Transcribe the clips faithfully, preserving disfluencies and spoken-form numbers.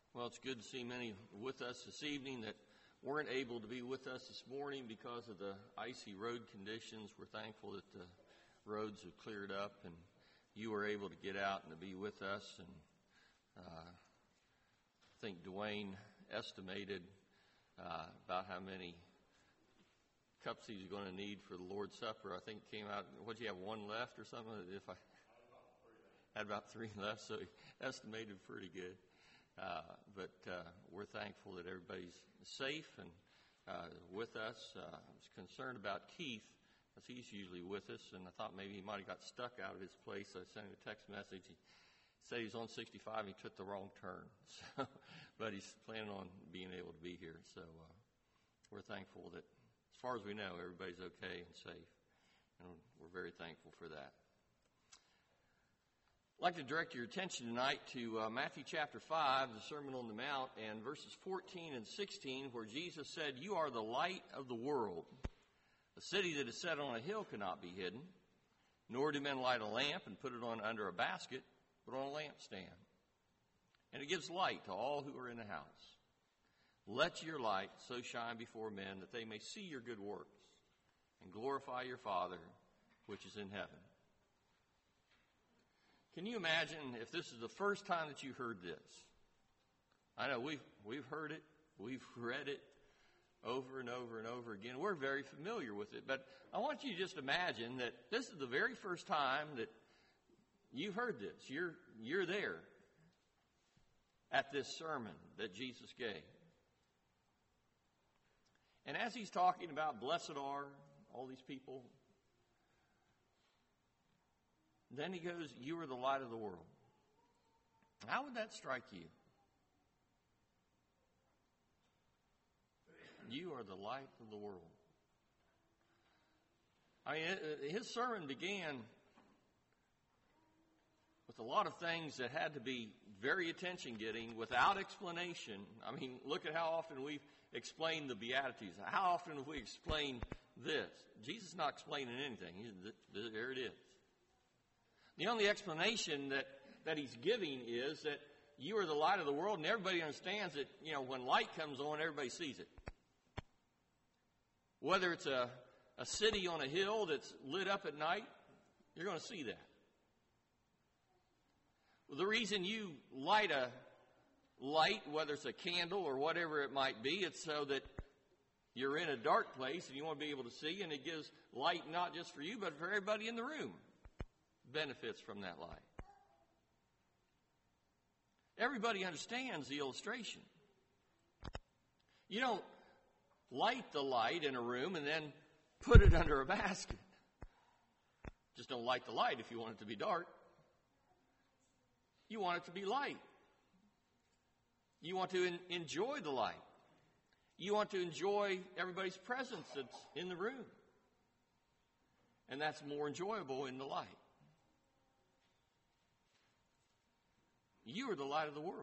Well, it's good to see many with us this evening that weren't able to be with us this morning because of the icy road conditions. We're thankful that the roads have cleared up and you were able to get out and to be with us. And uh, I think Dwayne estimated uh, about how many cups he's going to need for the Lord's Supper. I think it came out, what, do you have one left or something? If I had about three left, so he estimated pretty good. Uh, but uh, we're thankful that everybody's safe and uh, with us. Uh, I was concerned about Keith, because he's usually with us, and I thought maybe he might have got stuck out of his place. I sent him a text message. He said he was on sixty-five and he took the wrong turn. So, but he's planning on being able to be here. So uh, we're thankful that, as far as we know, everybody's okay and safe. And we're very thankful for that. I'd like to direct your attention tonight to uh, Matthew chapter five, the Sermon on the Mount, and verses fourteen and sixteen, where Jesus said, "You are the light of the world. A city that is set on a hill cannot be hidden, nor do men light a lamp and put it on under a basket, but on a lampstand. And it gives light to all who are in the house. Let your light so shine before men that they may see your good works and glorify your Father which is in heaven." Can you imagine if this is the first time that you heard this? I know we've, we've heard it, we've read it over and over and over again. We're very familiar with it, but I want you to just imagine that this is the very first time that you've heard this. You're, you're there at this sermon that Jesus gave. And as he's talking about blessed are all these people, then he goes, "You are the light of the world." How would that strike you? You are the light of the world. I mean, his sermon began with a lot of things that had to be very attention-getting without explanation. I mean, look at how often we've explained the Beatitudes. How often have we explained this? Jesus is not explaining anything. He's, there it is. The only explanation that, that he's giving is that you are the light of the world, and everybody understands that, you know, when light comes on, everybody sees it. Whether it's a, a city on a hill that's lit up at night, you're going to see that. Well, the reason you light a light, whether it's a candle or whatever it might be, it's so that you're in a dark place and you want to be able to see, and it gives light not just for you, but for everybody in the room. Benefits from that light. Everybody understands the illustration. You don't light the light in a room and then put it under a basket. Just don't light the light if you want it to be dark. You want it to be light. You want to en- enjoy the light. You want to enjoy everybody's presence that's in the room. And that's more enjoyable in the light. You are the light of the world.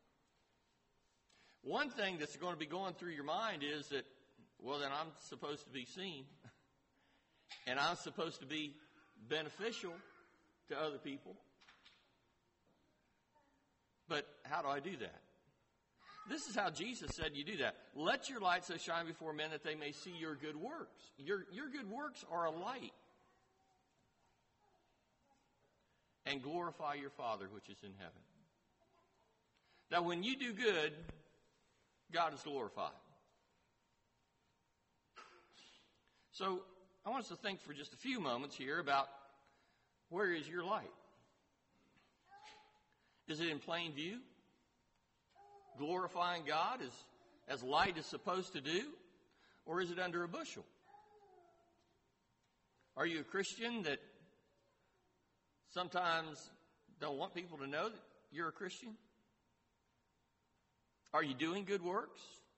One thing that's going to be going through your mind is that, well, then I'm supposed to be seen. And I'm supposed to be beneficial to other people. But how do I do that? This is how Jesus said you do that. Let your light so shine before men that they may see your good works. Your, your good works are a light. And glorify your Father which is in heaven. Now, when you do good, God is glorified. So, I want us to think for just a few moments here about where is your light? Is it in plain view? Glorifying God as, as light is supposed to do? Or is it under a bushel? Are you a Christian that sometimes don't want people to know that you're a Christian? Are you doing good works?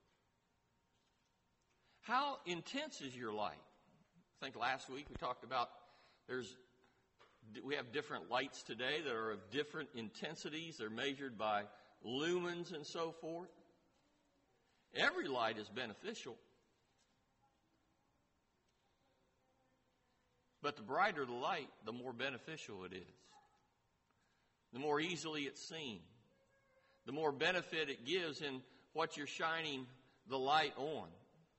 How intense is your light? I think last week we talked about there's we have different lights today that are of different intensities. They're measured by lumens and so forth. Every light is beneficial. But the brighter the light, the more beneficial it is. The more easily it's seen. the more benefit it gives in what you're shining the light on.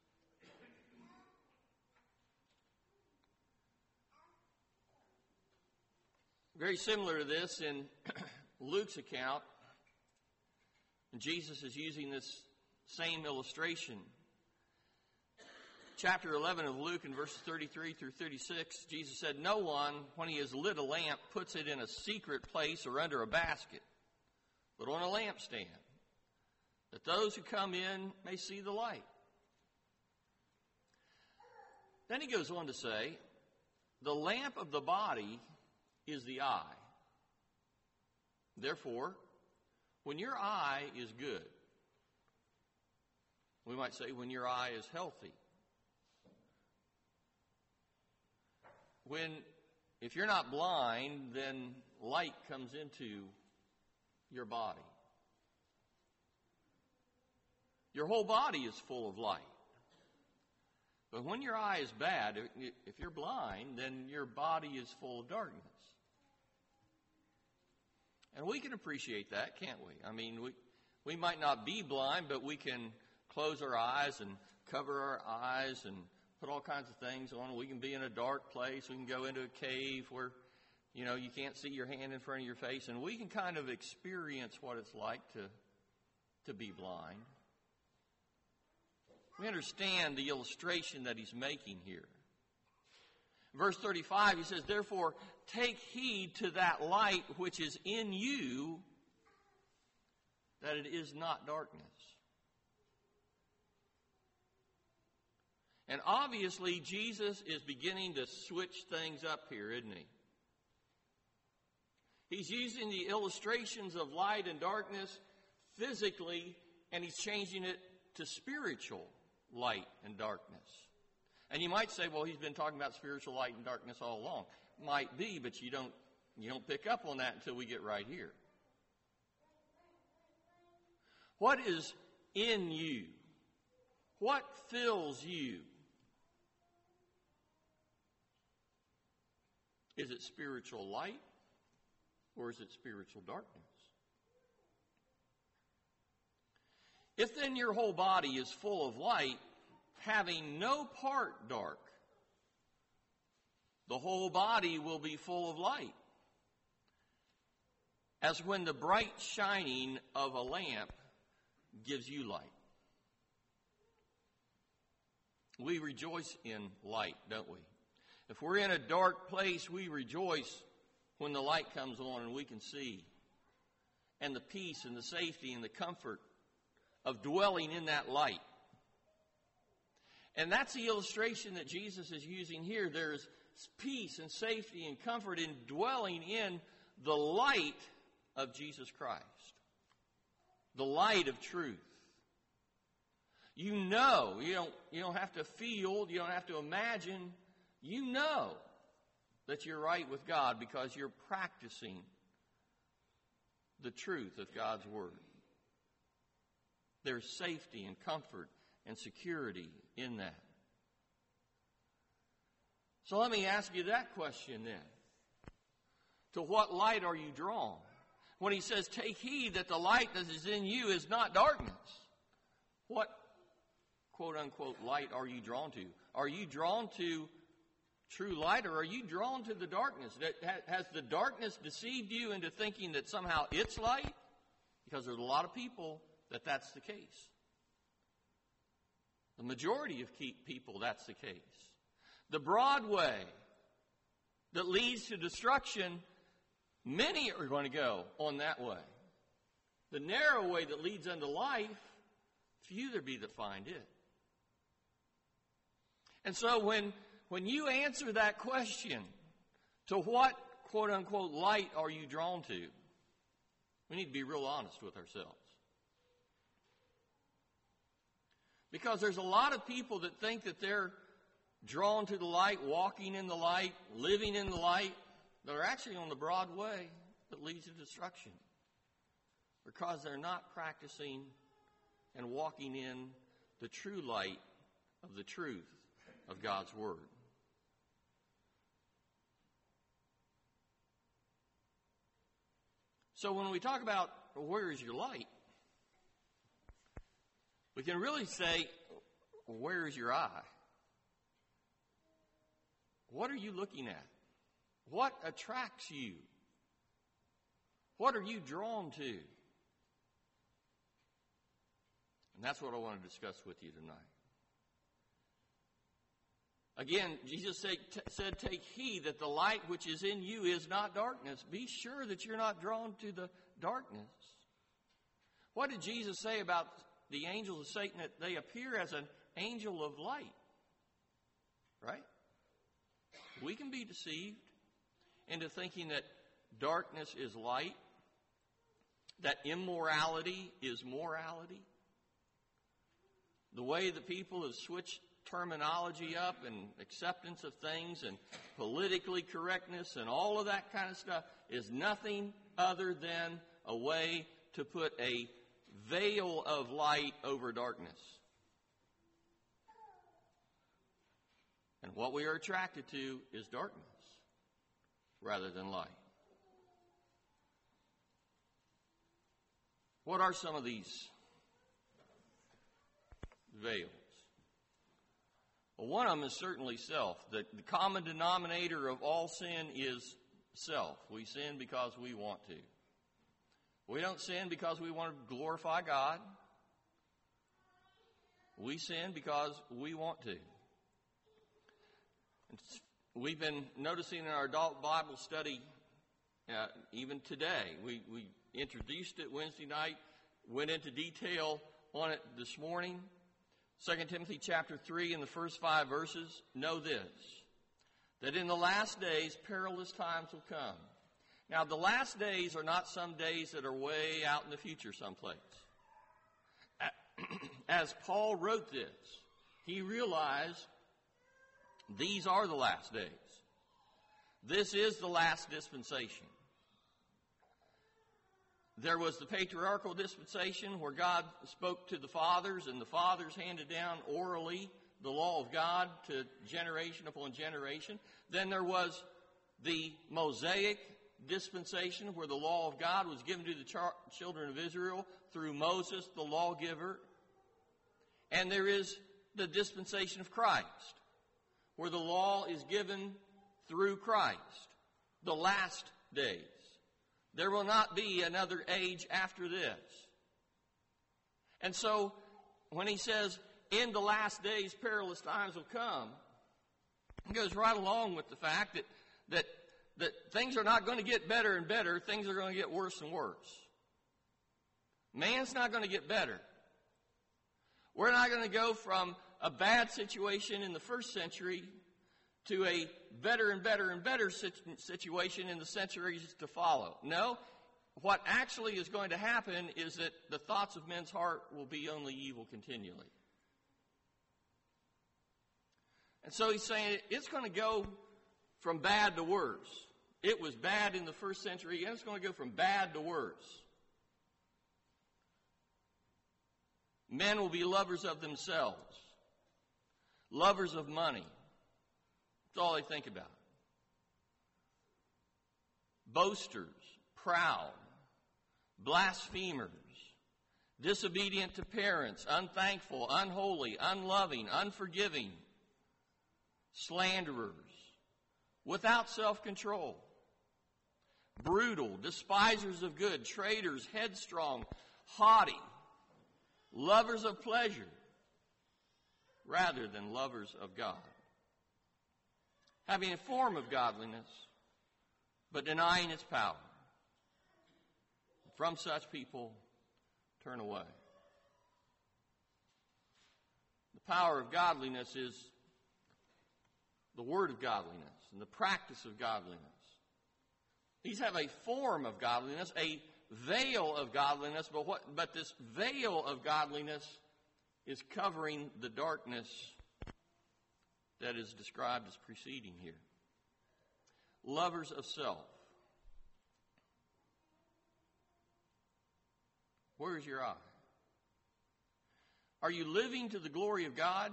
Very similar to this in Luke's account, Jesus is using this same illustration. Chapter eleven of Luke, in verses thirty-three through thirty-six, Jesus said, "No one, when he has lit a lamp, puts it in a secret place or under a basket, but on a lampstand, that those who come in may see the light." Then he goes on to say, "The lamp of the body is the eye. Therefore, when your eye is good," we might say when your eye is healthy, when, if you're not blind, then light comes into your body. Your whole body is full of light. But when your eye is bad, if you're blind, then your body is full of darkness. And we can appreciate that, can't we? I mean, we, we might not be blind, but we can close our eyes and cover our eyes and put all kinds of things on. We can be in a dark place. We can go into a cave where, you know, you can't see your hand in front of your face. And we can kind of experience what it's like to, to be blind. We understand the illustration that he's making here. Verse thirty-five, he says, "Therefore, take heed to that light which is in you, that it is not darkness." And obviously, Jesus is beginning to switch things up here, isn't he? He's using the illustrations of light and darkness physically, and he's changing it to spiritual light and darkness. And you might say, well, he's been talking about spiritual light and darkness all along. Might be, but you don't, you don't pick up on that until we get right here. What is in you? What fills you? Is it spiritual light or is it spiritual darkness? If then your whole body is full of light, having no part dark, the whole body will be full of light, as when the bright shining of a lamp gives you light. We rejoice in light, don't we? If we're in a dark place, we rejoice when the light comes on and we can see. And the peace and the safety and the comfort of dwelling in that light. And that's the illustration that Jesus is using here. There's peace and safety and comfort in dwelling in the light of Jesus Christ. The light of truth. You know, you don't, you don't have to feel, you don't have to imagine. You know that you're right with God because you're practicing the truth of God's Word. There's safety and comfort and security in that. So let me ask you that question then. To what light are you drawn? When he says, take heed that the light that is in you is not darkness. What, quote unquote, light are you drawn to? Are you drawn to true light, or are you drawn to the darkness? Has the darkness deceived you into thinking that somehow it's light? Because there's a lot of people that that's the case. The majority of people, that's the case. The broad way that leads to destruction, many are going to go on that way. The narrow way that leads unto life, few there be that find it. And so when, when you answer that question, to what, quote unquote, light are you drawn to? We need to be real honest with ourselves. Because there's a lot of people that think that they're drawn to the light, walking in the light, living in the light, that are actually on the broad way that leads to destruction. Because they're not practicing and walking in the true light of the truth of God's Word. So when we talk about, well, where is your light? we can really say, where is your eye? What are you looking at? What attracts you? What are you drawn to? And that's what I want to discuss with you tonight. Again, Jesus said, t- said, take heed that the light which is in you is not darkness. Be sure that you're not drawn to the darkness. What did Jesus say about the angels of Satan? That they appear as an angel of light. Right? We can be deceived into thinking that darkness is light, that immorality is morality. The way that people have switched terminology up and acceptance of things and politically correctness and all of that kind of stuff is nothing other than a way to put a veil of light over darkness. And what we are attracted to is darkness rather than light. What are some of these veils? Well, one of them is certainly self. The, the common denominator of all sin is self. We sin because we want to. We don't sin because we want to glorify God. We sin because we want to. We've been noticing in our adult Bible study, uh, even today, we, we introduced it Wednesday night, went into detail on it this morning. Second Timothy chapter three, in the first five verses, know this, that in the last days perilous times will come. Now, the last days are not some days that are way out in the future someplace. As Paul wrote this, he realized these are the last days. This is the last dispensation. There was the patriarchal dispensation where God spoke to the fathers, and the fathers handed down orally the law of God to generation upon generation. Then there was the Mosaic dispensation where the law of God was given to the char- children of Israel through Moses, the lawgiver. And there is the dispensation of Christ, where the law is given through Christ, the last days. There will not be another age after this. And so, when he says, in the last days perilous times will come, it goes right along with the fact that, that, that things are not going to get better and better, things are going to get worse and worse. Man's not going to get better. We're not going to go from a bad situation in the first century to a better and better and better situation in the centuries to follow. No, what actually is going to happen is that the thoughts of men's heart will be only evil continually. And so he's saying it's going to go from bad to worse. It was bad in the first century, and it's going to go from bad to worse. Men will be lovers of themselves, lovers of money. That's all they think about. Boasters, proud, blasphemers, disobedient to parents, unthankful, unholy, unloving, unforgiving, slanderers, without self-control, brutal, despisers of good, traitors, headstrong, haughty, lovers of pleasure rather than lovers of God, having a form of godliness but denying its power. From such people, turn away. The power of godliness is the word of godliness and the practice of godliness. These have a form of godliness, a veil of godliness, but what? But this veil of godliness is covering the darkness that is described as preceding here. Lovers of self. Where is your eye? Are you living to the glory of God,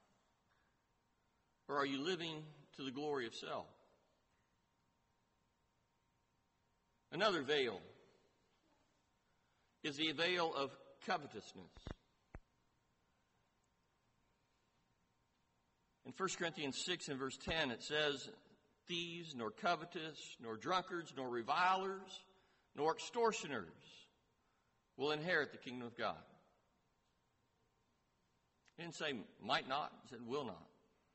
or are you living to the glory of self? Another veil is the veil of covetousness. In First Corinthians six and verse ten, it says, thieves, nor covetous, nor drunkards, nor revilers, nor extortioners will inherit the kingdom of God. He didn't say might not, he said will not.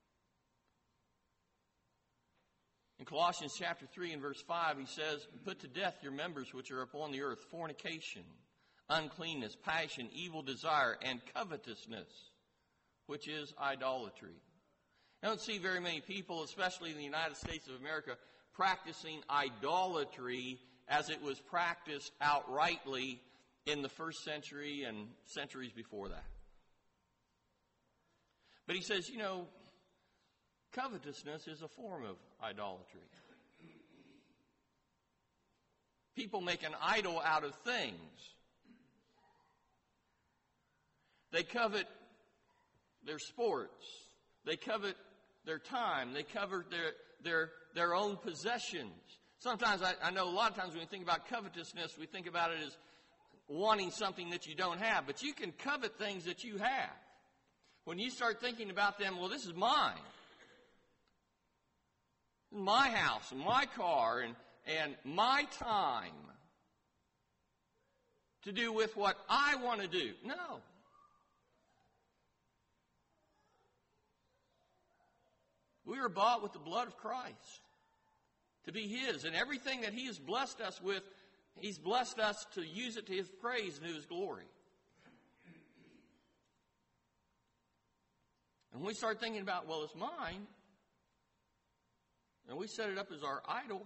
In Colossians chapter three and verse five, he says, put to death your members which are upon the earth, fornication, uncleanness, passion, evil desire, and covetousness, which is idolatry. I don't see very many people, especially in the United States of America, practicing idolatry as it was practiced outrightly in the first century and centuries before that. But he says, you know, covetousness is a form of idolatry. People make an idol out of things. They covet their sports. They covet their time. They covet their their their own possessions. Sometimes I, I know a lot of times when we think about covetousness, we think about it as wanting something that you don't have. But you can covet things that you have. When you start thinking about them, well, this is mine. My house and my car and, and my time to do with what I want to do. No. We are bought with the blood of Christ to be His. And everything that He has blessed us with, He's blessed us to use it to His praise and to His glory. And when we start thinking about, well, it's mine, and we set it up as our idol,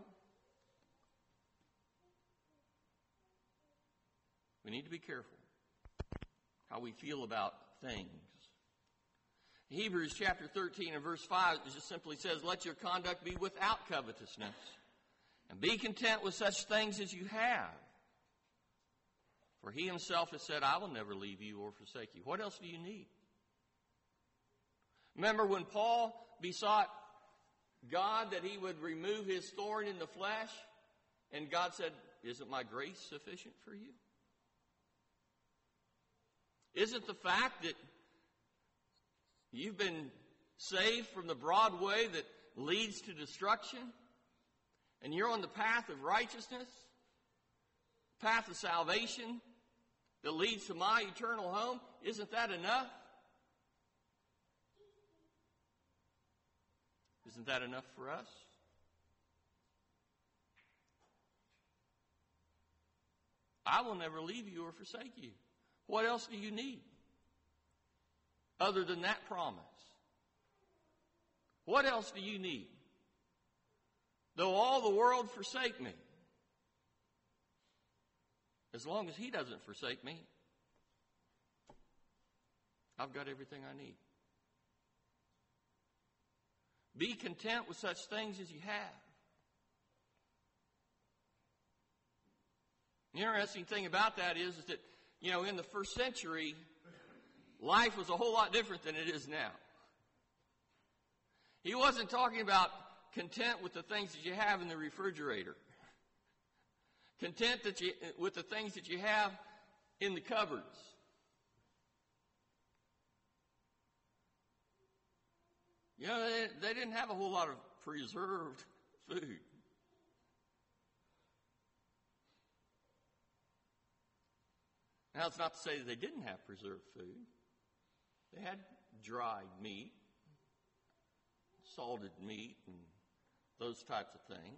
we need to be careful how we feel about things. Hebrews chapter thirteen and verse five just simply says, let your conduct be without covetousness, and be content with such things as you have. For He Himself has said, I will never leave you or forsake you. What else do you need? Remember when Paul besought God that He would remove his thorn in the flesh, and God said, isn't my grace sufficient for you? Isn't the fact that you've been saved from the broad way that leads to destruction, and you're on the path of righteousness, path of salvation that leads to my eternal home, isn't that enough? Isn't that enough for us? I will never leave you or forsake you. What else do you need other than that promise? What else do you need? Though all the world forsake me, as long as He doesn't forsake me, I've got everything I need. Be content with such things as you have. The interesting thing about that is, is that, you know, in the first century, life was a whole lot different than it is now. He wasn't talking about content with the things that you have in the refrigerator. Content that you, with the things that you have in the cupboards. You know, they, they didn't have a whole lot of preserved food. Now, it's not to say that they didn't have preserved food. They had dried meat, salted meat, and those types of things.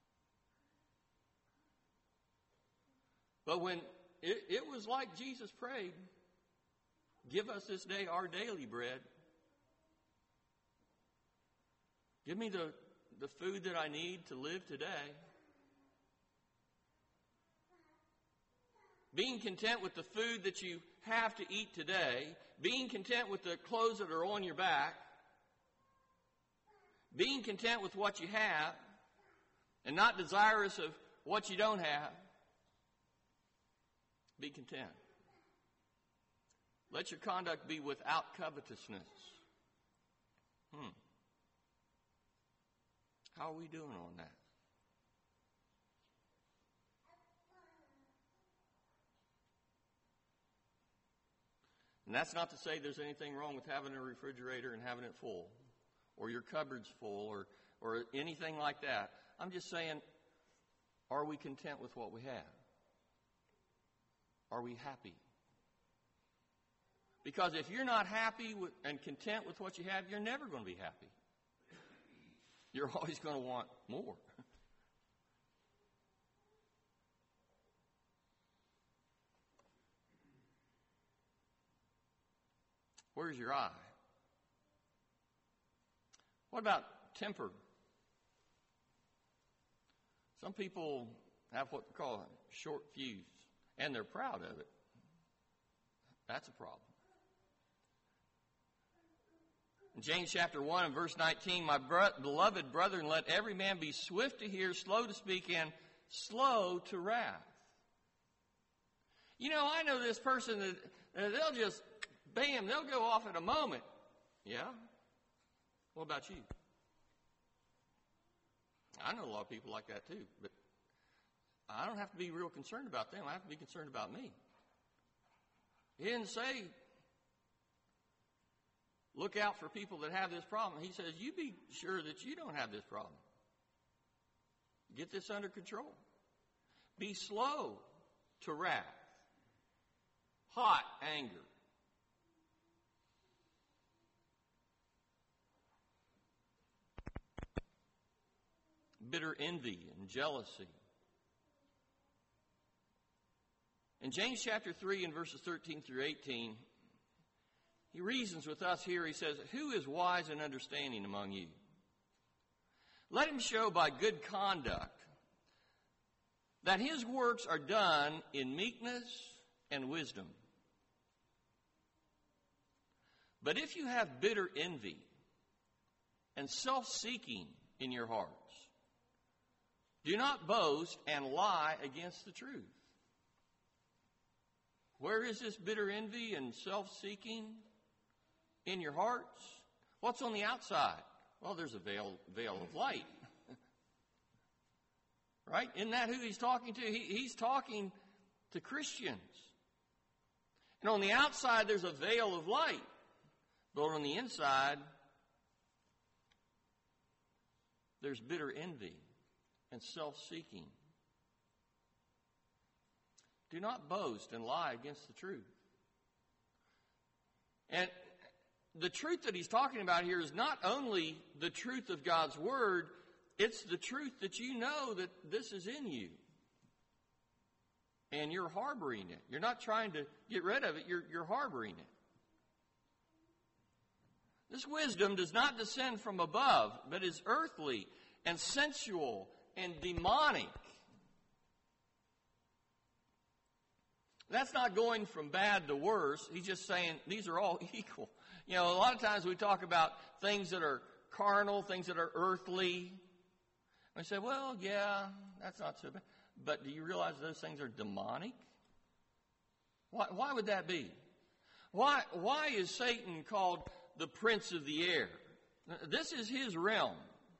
But when it, it was like Jesus prayed, give us this day our daily bread. Give me the, the food that I need to live today. Being content with the food that you have to eat today, being content with the clothes that are on your back, being content with what you have, and not desirous of what you don't have, be content. Let your conduct be without covetousness. Hmm. How are we doing on that? And that's not to say there's anything wrong with having a refrigerator and having it full, or your cupboard's full or, or anything like that. I'm just saying, are we content with what we have? Are we happy? Because if you're not happy with, and content with what you have, you're never going to be happy. You're always going to want more. Where's your eye? What about temper? Some people have what they call a short fuse, and they're proud of it. That's a problem. In James chapter one and verse nineteen, my bro- beloved brethren, let every man be swift to hear, slow to speak, and slow to wrath. You know, I know this person that, that they'll just, bam, they'll go off in a moment. Yeah? What about you? I know a lot of people like that too, but I don't have to be real concerned about them. I have to be concerned about me. He didn't say, look out for people that have this problem. He says, you be sure that you don't have this problem. Get this under control. Be slow to wrath. Hot anger. Bitter envy and jealousy. In James chapter three and verses thirteen through eighteen, he reasons with us here. He says, who is wise and understanding among you? Let him show by good conduct that his works are done in meekness and wisdom. But if you have bitter envy and self-seeking in your hearts, do not boast and lie against the truth. Where is this bitter envy and self-seeking? In your hearts? What's on the outside? Well, there's a veil, veil of light. Right? Isn't that who he's talking to? He, he's talking to Christians. And on the outside, there's a veil of light. But on the inside, there's bitter envy and self-seeking. Do not boast and lie against the truth. And the truth that he's talking about here is not only the truth of God's Word, it's the truth that you know that this is in you. And you're harboring it. You're not trying to get rid of it, you're, you're harboring it. This wisdom does not descend from above, but is earthly and sensual and demonic. That's not going from bad to worse. He's just saying these are all equal. You know, a lot of times we talk about things that are carnal, things that are earthly. We say, well, yeah, that's not so bad. But do you realize those things are demonic? Why, why would that be? Why, why is Satan called the prince of the air? This is his realm.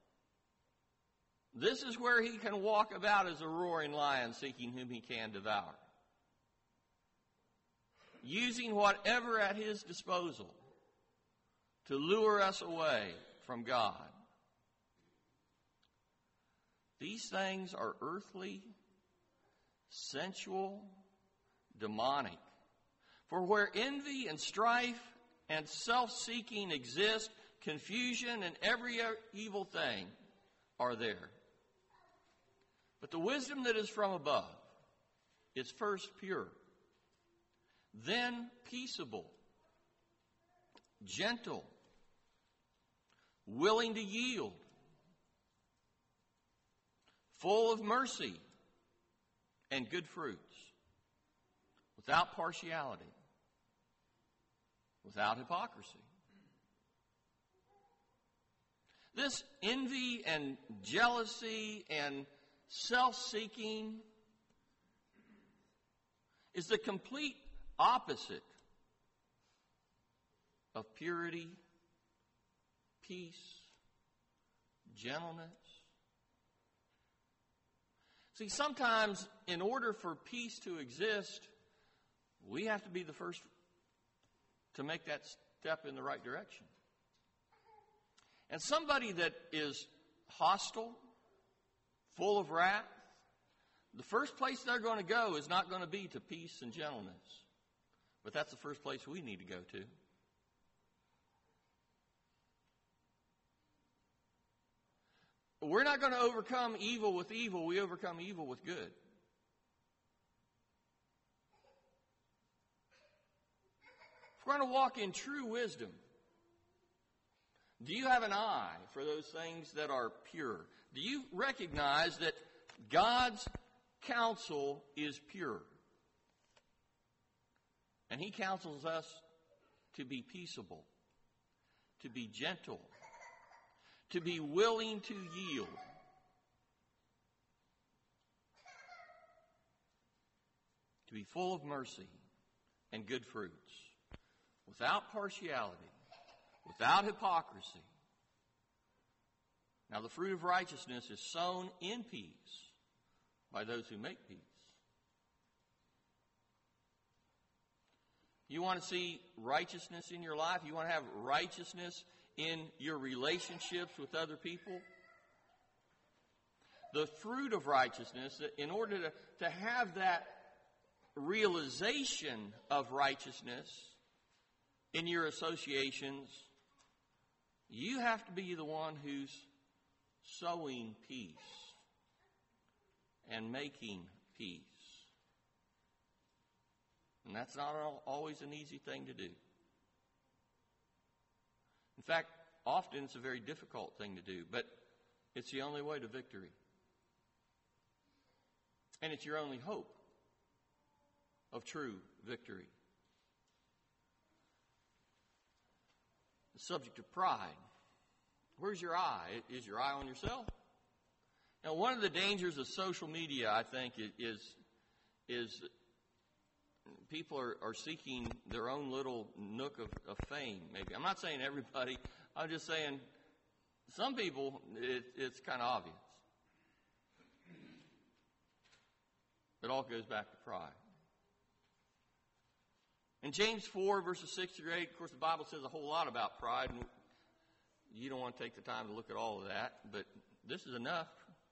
This is where he can walk about as a roaring lion, seeking whom he can devour. Using whatever at his disposal to lure us away from God. These things are earthly, sensual, demonic. For where envy and strife and self-seeking exist, confusion and every evil thing are there. But the wisdom that is from above is first pure, then peaceable, gentle, willing to yield, full of mercy and good fruits, without partiality, without hypocrisy. This envy and jealousy and self-seeking is the complete opposite of purity, peace, gentleness. See, sometimes in order for peace to exist, we have to be the first to make that step in the right direction. And somebody that is hostile, full of wrath, the first place they're going to go is not going to be to peace and gentleness. But that's the first place we need to go to. We're not going to overcome evil with evil. We overcome evil with good. If we're going to walk in true wisdom, do you have an eye for those things that are pure? Do you recognize that God's counsel is pure? And He counsels us to be peaceable, to be gentle, to be willing to yield. To be full of mercy and good fruits, without partiality, without hypocrisy. Now the fruit of righteousness is sown in peace by those who make peace. You want to see righteousness in your life? You want to have righteousness in your relationships with other people? The fruit of righteousness, in order to, to have that realization of righteousness in your associations, you have to be the one who's sowing peace and making peace. And that's not always an easy thing to do. In fact, often it's a very difficult thing to do, but it's the only way to victory. And it's your only hope of true victory. The subject of pride. Where's your eye? Is your eye on yourself? Now, one of the dangers of social media, I think, is, is people are, are seeking their own little nook of, of fame, maybe. I'm not saying everybody. I'm just saying some people, it, it's kind of obvious. It all goes back to pride. In James four, verses six through eight, of course, the Bible says a whole lot about pride. And you don't want to take the time to look at all of that, but this is enough.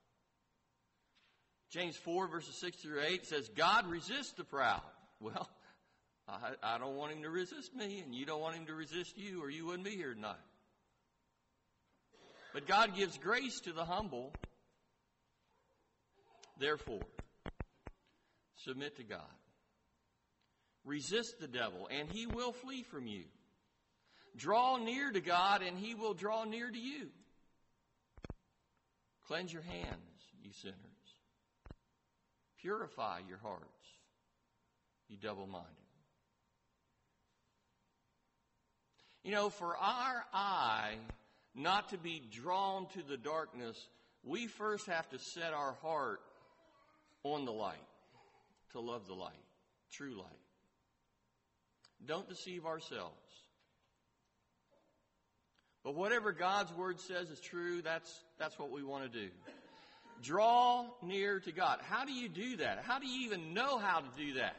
James four, verses six through eight says, God resists the proud. Well, I, I don't want him to resist me, and you don't want him to resist you, or you wouldn't be here tonight. But God gives grace to the humble. Therefore, submit to God. Resist the devil, and he will flee from you. Draw near to God, and he will draw near to you. Cleanse your hands, you sinners. Purify your hearts, you double-minded. You know, for our eye not to be drawn to the darkness, we first have to set our heart on the light, to love the light, true light. Don't deceive ourselves. But whatever God's Word says is true, that's, that's what we want to do. Draw near to God. How do you do that? How do you even know how to do that?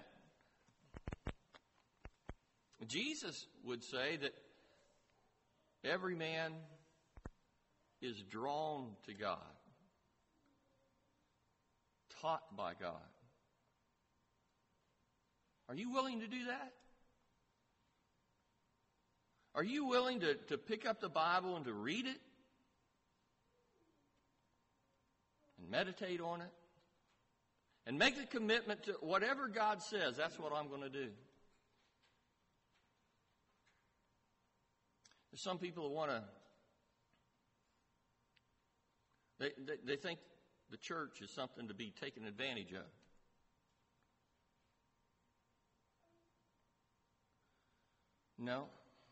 Jesus would say that every man is drawn to God, taught by God. Are you willing to do that? Are you willing to, to pick up the Bible and to read it? And meditate on it? And make a commitment to whatever God says, that's what I'm going to do. There's some people who want to, they, they, they think the church is something to be taken advantage of. No.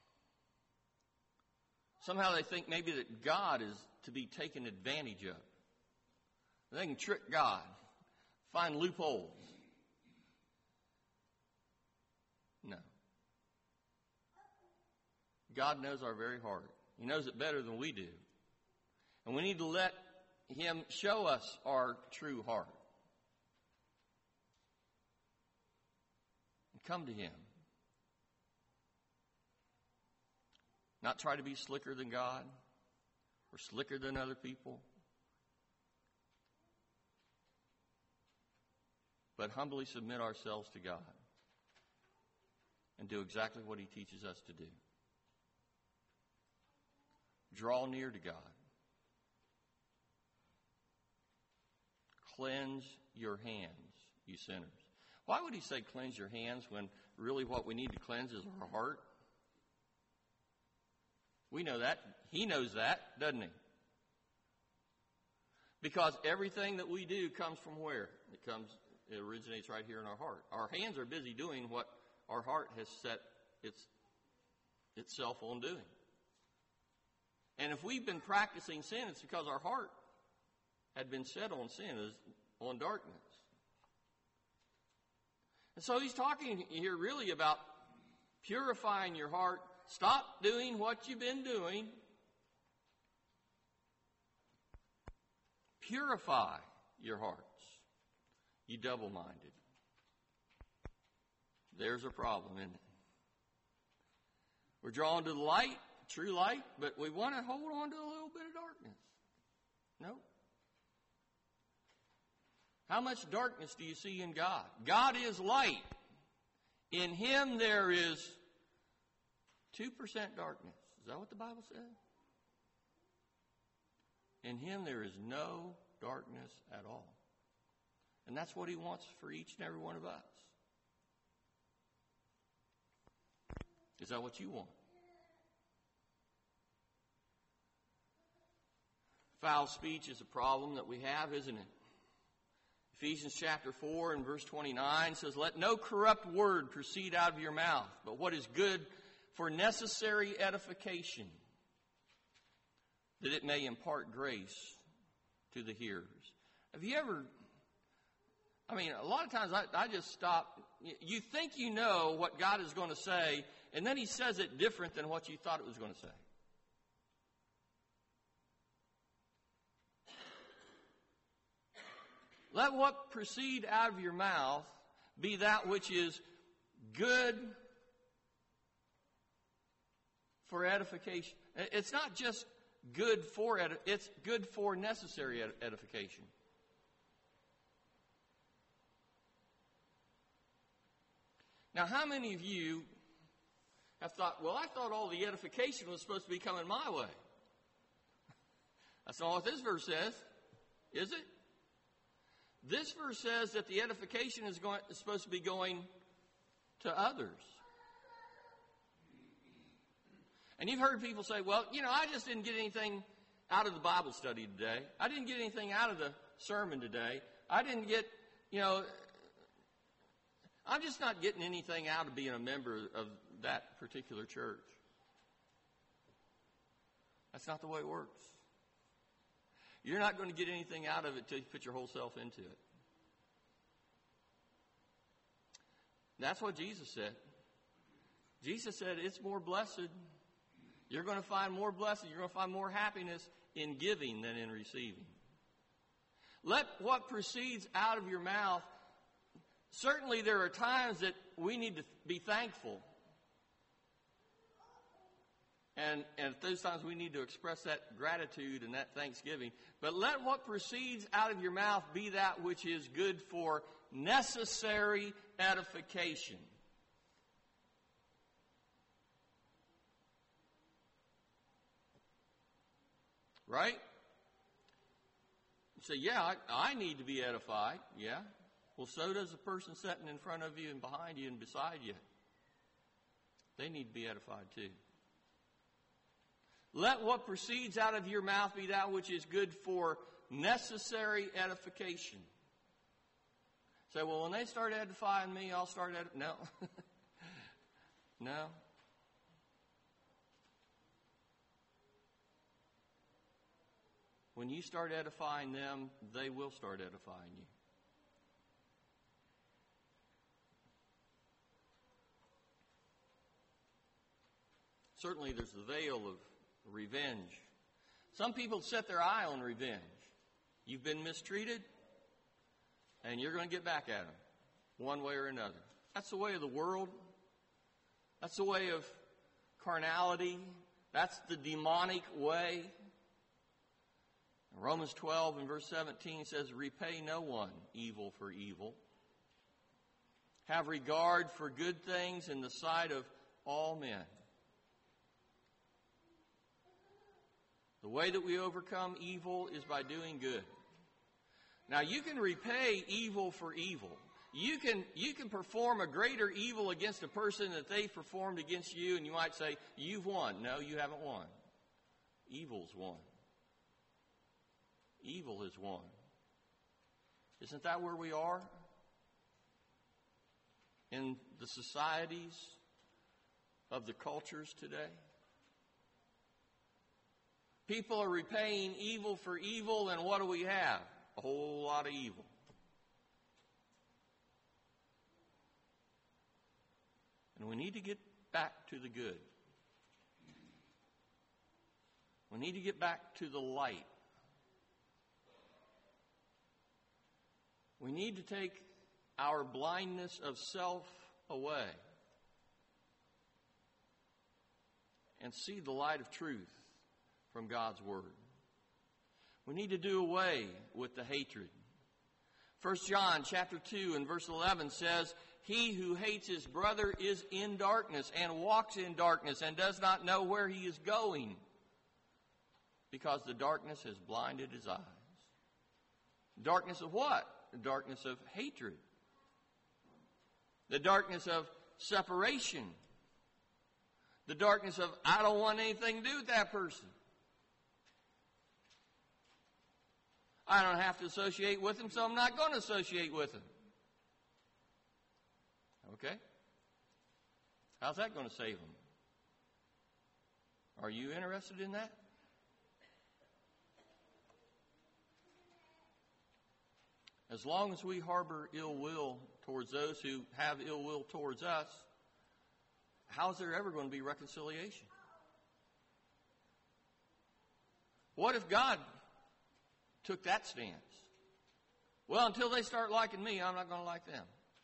Somehow they think maybe that God is to be taken advantage of. They can trick God, find loopholes. No. God knows our very heart. He knows it better than we do. And we need to let Him show us our true heart. And come to Him. Not try to be slicker than God. We're slicker than other people. But humbly submit ourselves to God and do exactly what He teaches us to do. Draw near to God. Cleanse your hands, you sinners. Why would He say cleanse your hands when really what we need to cleanse is our heart? We know that. He knows that, doesn't He? Because everything that we do comes from where? It comes, it originates right here in our heart. Our hands are busy doing what our heart has set its, itself on doing. And if we've been practicing sin, it's because our heart had been set on sin, on darkness. And so He's talking here really about purifying your heart. Stop doing what you've been doing. Purify your hearts, you double-minded. There's a problem, isn't it? We're drawn to the light, true light, but we want to hold on to a little bit of darkness. No. How much darkness do you see in God? God is light. In Him there is two percent darkness. Is that what the Bible says? In Him there is no darkness at all. And that's what He wants for each and every one of us. Is that what you want? Foul speech is a problem that we have, isn't it? Ephesians chapter four and verse twenty-nine says, "Let no corrupt word proceed out of your mouth, but what is good for necessary edification, that it may impart grace to the hearers." Have you ever, I mean, a lot of times I, I just stop. You think you know what God is going to say, and then He says it different than what you thought it was going to say. Let what proceed out of your mouth be that which is good for edification. It's not just good for edi- it's good for necessary ed- edification. Now, how many of you have thought, well, I thought all the edification was supposed to be coming my way? That's not what this verse says, is it? This verse says that the edification is, going, is supposed to be going to others. And you've heard people say, well, you know, I just didn't get anything out of the Bible study today. I didn't get anything out of the sermon today. I didn't get, you know, I'm just not getting anything out of being a member of that particular church. That's not the way it works. You're not going to get anything out of it until you put your whole self into it. That's what Jesus said. Jesus said it's more blessed. You're going to find more blessing. You're going to find more happiness in giving than in receiving. Let what proceeds out of your mouth. Certainly there are times that we need to be thankful. And, and at those times we need to express that gratitude and that thanksgiving. But let what proceeds out of your mouth be that which is good for necessary edification. Right? You say, yeah, I, I need to be edified. Yeah. Well, so does the person sitting in front of you and behind you and beside you. They need to be edified too. Let what proceeds out of your mouth be that which is good for necessary edification. Say, well, when they start edifying me, I'll start edifying. No. No. When you start edifying them, they will start edifying you. Certainly there's the veil of revenge. Some people set their eye on revenge. You've been mistreated, and you're going to get back at them one way or another. That's the way of the world. That's the way of carnality. That's the demonic way. Romans twelve and verse seventeen says, repay no one evil for evil. Have regard for good things in the sight of all men. The way that we overcome evil is by doing good. Now, you can repay evil for evil. You can, you can perform a greater evil against a person that they've performed against you, and you might say, you've won. No, you haven't won. Evil's won. Evil has won. Isn't that where we are? In the societies of the cultures today? People are repaying evil for evil, and what do we have? A whole lot of evil. And we need to get back to the good. We need to get back to the light. We need to take our blindness of self away and see the light of truth from God's Word. We need to do away with the hatred. First John chapter two and verse eleven says, he who hates his brother is in darkness and walks in darkness and does not know where he is going, because the darkness has blinded his eyes. Darkness of what? The darkness of hatred. The darkness of separation. The darkness of, I don't want anything to do with that person. I don't have to associate with him, so I'm not going to associate with him. Okay? How's that going to save him? Are you interested in that? As long as we harbor ill will towards those who have ill will towards us, how is there ever going to be reconciliation? What if God took that stance? Well, until they start liking me, I'm not going to like them.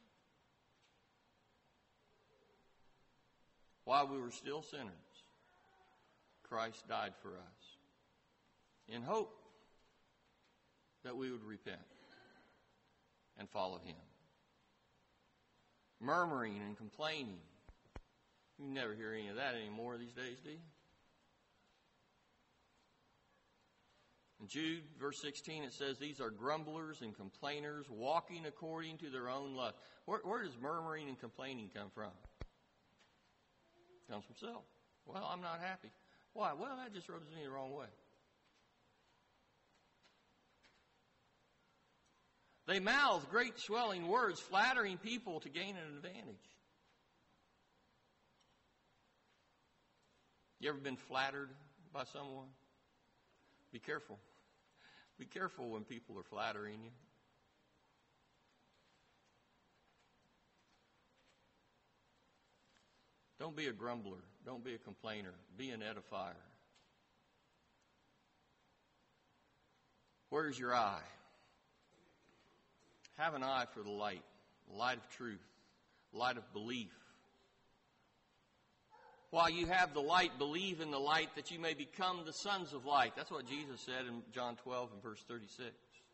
While we were still sinners, Christ died for us in hope that we would repent and follow Him. Murmuring and complaining. You never hear any of that anymore these days, do you? In Jude, verse sixteen, it says, these are grumblers and complainers, walking according to their own lust. Where, where does murmuring and complaining come from? It comes from self. Well, I'm not happy. Why? Well, that just rubs me the wrong way. They mouth great swelling words, flattering people to gain an advantage. You ever been flattered by someone? Be careful. Be careful when people are flattering you. Don't be a grumbler. Don't be a complainer. Be an edifier. Where's your eye? Have an eye for the light, the light of truth, light of belief. While you have the light, believe in the light that you may become the sons of light. That's what Jesus said in John twelve and verse thirty-six.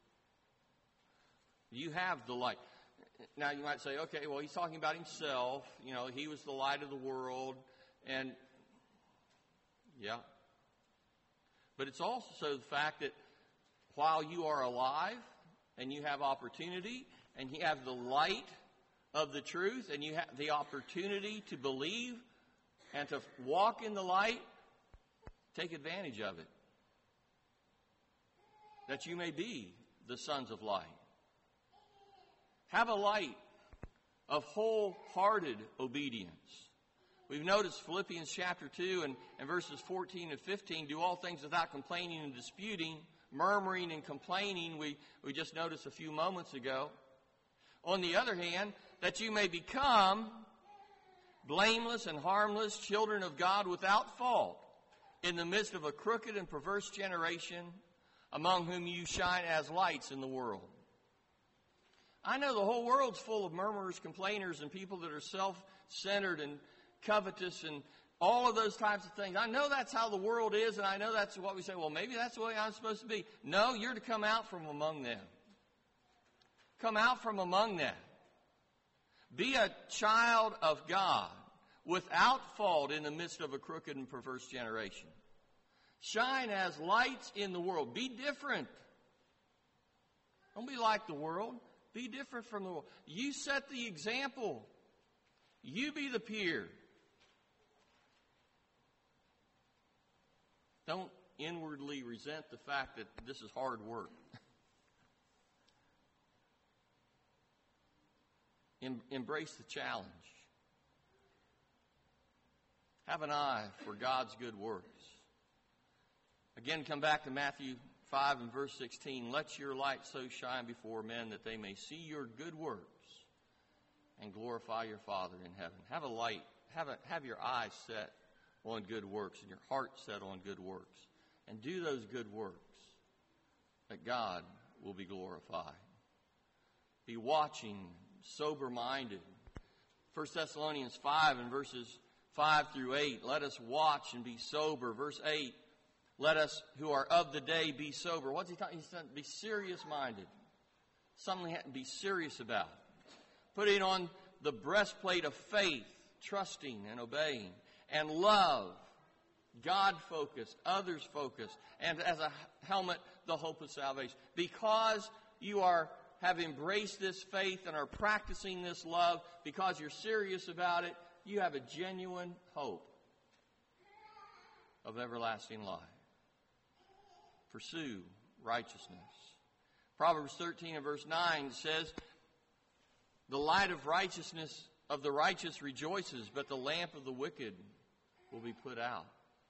You have the light. Now you might say, okay, well, he's talking about himself. You know, he was the light of the world. And, yeah. But it's also the fact that while you are alive and you have opportunity and you have the light of the truth and you have the opportunity to believe and to walk in the light, take advantage of it. That you may be the sons of light. Have a light of wholehearted obedience. We've noticed Philippians chapter two and, and verses fourteen and fifteen, do all things without complaining and disputing, murmuring and complaining, we, we just noticed a few moments ago. On the other hand, that you may become blameless and harmless children of God without fault in the midst of a crooked and perverse generation, among whom you shine as lights in the world. I know the whole world's full of murmurers, complainers, and people that are self-centered and covetous and All of those types of things. I know that's how the world is, and I know that's what we say, well, maybe that's the way I'm supposed to be. No, you're to come out from among them. Come out from among them. Be a child of God without fault in the midst of a crooked and perverse generation. Shine as lights in the world. Be different. Don't be like the world. Be different from the world. You set the example. You be the peer. Don't inwardly resent the fact that this is hard work. Em- embrace the challenge. Have an eye for God's good works. Again, come back to Matthew five and verse sixteen. Let your light so shine before men that they may see your good works and glorify your Father in heaven. Have a light. Have a, have your eyes set on good works and your heart set on good works. And do those good works that God will be glorified. Be watching, sober-minded. First Thessalonians five and verses five through eight. Let us watch and be sober. Verse eight. Let us who are of the day be sober. What's he talking? He said be serious-minded. Something to be serious about. Putting on the breastplate of faith, trusting and obeying. And love, God-focused, others-focused. And as a helmet, the hope of salvation. Because you are have embraced this faith and are practicing this love, because you're serious about it, you have a genuine hope of everlasting life. Pursue righteousness. Proverbs thirteen and verse nine says, the light of righteousness of the righteous rejoices, but the lamp of the wicked will be put out.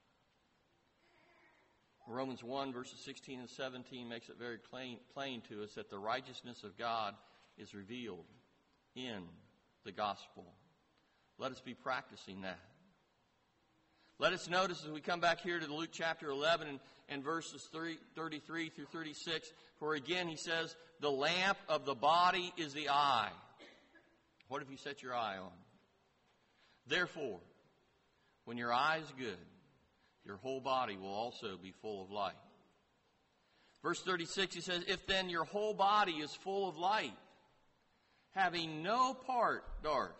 Romans one verses sixteen and seventeen makes it very plain, plain to us that the righteousness of God is revealed in the gospel. Let us be practicing that. Let us notice as we come back here to Luke chapter eleven and, and verses thirty-three through thirty-six, for again he says, the lamp of the body is the eye. What have you set your eye on? Therefore, when your eye is good, your whole body will also be full of light. Verse thirty-six, he says, if then your whole body is full of light, having no part dark,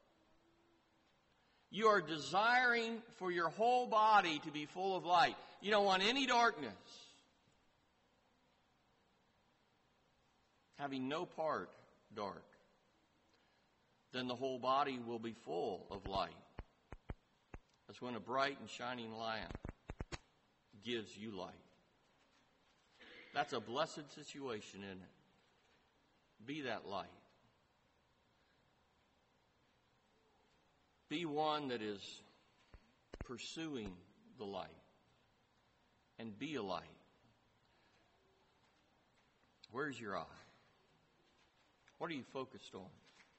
you are desiring for your whole body to be full of light. You don't want any darkness. Having no part dark, then the whole body will be full of light. That's when a bright and shining lamp gives you light. That's a blessed situation, isn't it? Be that light. Be one that is pursuing the light. And be a light. Where's your eye? What are you focused on?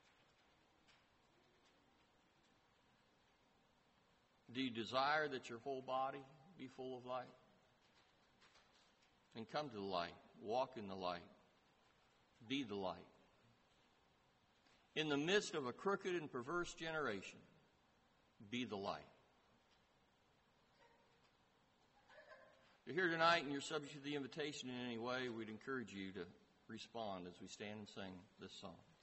Do you desire that your whole body be full of light? And come to the light. Walk in the light. Be the light. In the midst of a crooked and perverse generation, be the light. If you're here tonight and you're subject to the invitation in any way, we'd encourage you to respond as we stand and sing this song.